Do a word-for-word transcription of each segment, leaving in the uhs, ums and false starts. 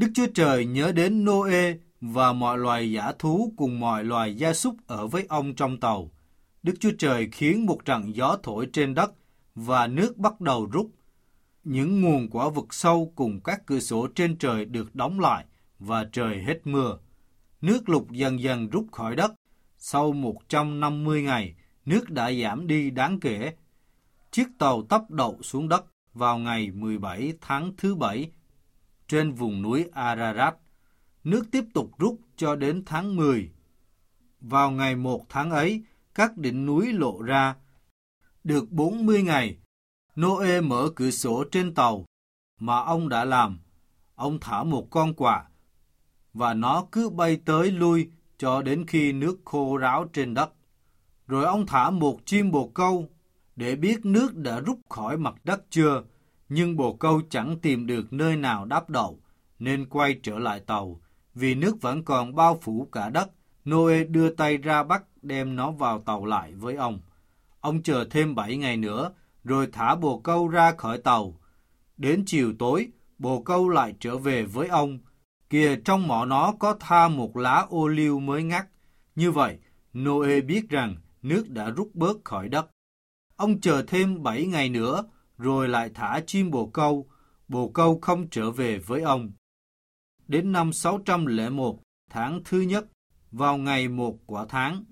Đức Chúa Trời nhớ đến Nô-ê và mọi loài dã thú cùng mọi loài gia súc ở với ông trong tàu. Đức Chúa Trời khiến một trận gió thổi trên đất và nước bắt đầu rút. Những nguồn của vực sâu cùng các cửa sổ trên trời được đóng lại và trời hết mưa. Nước lụt dần dần rút khỏi đất. Sau một trăm năm mươi ngày, nước đã giảm đi đáng kể. Chiếc tàu tấp đậu xuống đất vào ngày mười bảy tháng thứ bảy trên vùng núi Ararat. Nước tiếp tục rút cho đến tháng mười. Vào ngày một tháng ấy, các đỉnh núi lộ ra. Được bốn mươi ngày, Nô-ê mở cửa sổ trên tàu mà ông đã làm. Ông thả một con quạ và nó cứ bay tới lui cho đến khi nước khô ráo trên đất. Rồi ông thả một chim bồ câu để biết nước đã rút khỏi mặt đất chưa, nhưng bồ câu chẳng tìm được nơi nào đáp đậu, nên quay trở lại tàu. Vì nước vẫn còn bao phủ cả đất, Nô-ê đưa tay ra bắt đem nó vào tàu lại với ông. Ông chờ thêm bảy ngày nữa, rồi thả bồ câu ra khỏi tàu. Đến chiều tối, bồ câu lại trở về với ông. Kìa, trong mỏ nó có tha một lá ô liu mới ngắt. Như vậy, Nô-ê biết rằng nước đã rút bớt khỏi đất. Ông chờ thêm bảy ngày nữa, rồi lại thả chim bồ câu. Bồ câu không trở về với ông. Đến năm sáu trăm lẻ một, tháng thứ nhất, vào ngày một của tháng,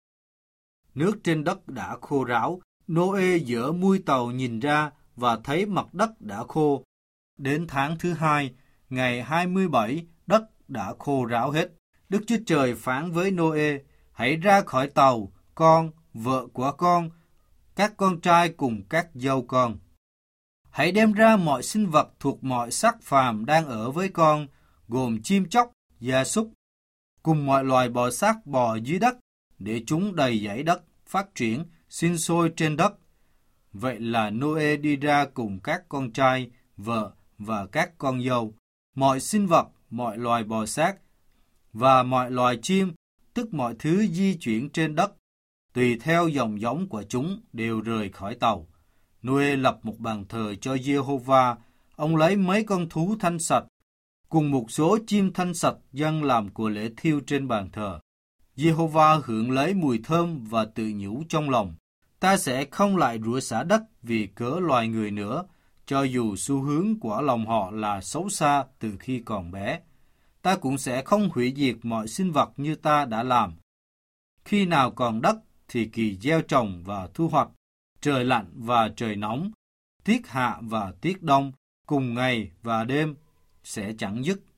nước trên đất đã khô ráo. Nô-ê dỡ mui tàu nhìn ra và thấy mặt đất đã khô. Đến tháng thứ hai, ngày hai mươi bảy, đất đã khô ráo hết. Đức Chúa Trời phán với Nô-ê: hãy ra khỏi tàu, con, vợ của con, các con trai cùng các dâu con. Hãy đem ra mọi sinh vật thuộc mọi sắc phàm đang ở với con, gồm chim chóc, gia súc, cùng mọi loài bò sát bò dưới đất, để chúng đầy dãy đất, phát triển, sinh sôi trên đất. Vậy là Nô-ê đi ra cùng các con trai, vợ và các con dâu, mọi sinh vật, mọi loài bò sát và mọi loài chim, tức mọi thứ di chuyển trên đất, tùy theo dòng giống của chúng đều rời khỏi tàu. Nô-ê lập một bàn thờ cho Giê-hô-va. Ông lấy mấy con thú thanh sạch cùng một số chim thanh sạch dâng làm của lễ thiêu trên bàn thờ. Giê-hô-va hưởng lấy mùi thơm và tự nhủ trong lòng: ta sẽ không lại rủa xả đất vì cớ loài người nữa, cho dù xu hướng của lòng họ là xấu xa từ khi còn bé. Ta cũng sẽ không hủy diệt mọi sinh vật như ta đã làm. Khi nào còn đất thì kỳ gieo trồng và thu hoạch, trời lạnh và trời nóng, tiết hạ và tiết đông, cùng ngày và đêm sẽ chẳng dứt.